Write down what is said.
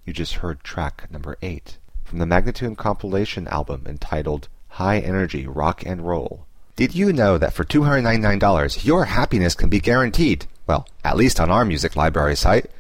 You just heard track number 8 from the Magnatune compilation album entitled High Energy Rock and Roll. Did you know that for $299 your happiness can be guaranteed? Well, at least on our music library site.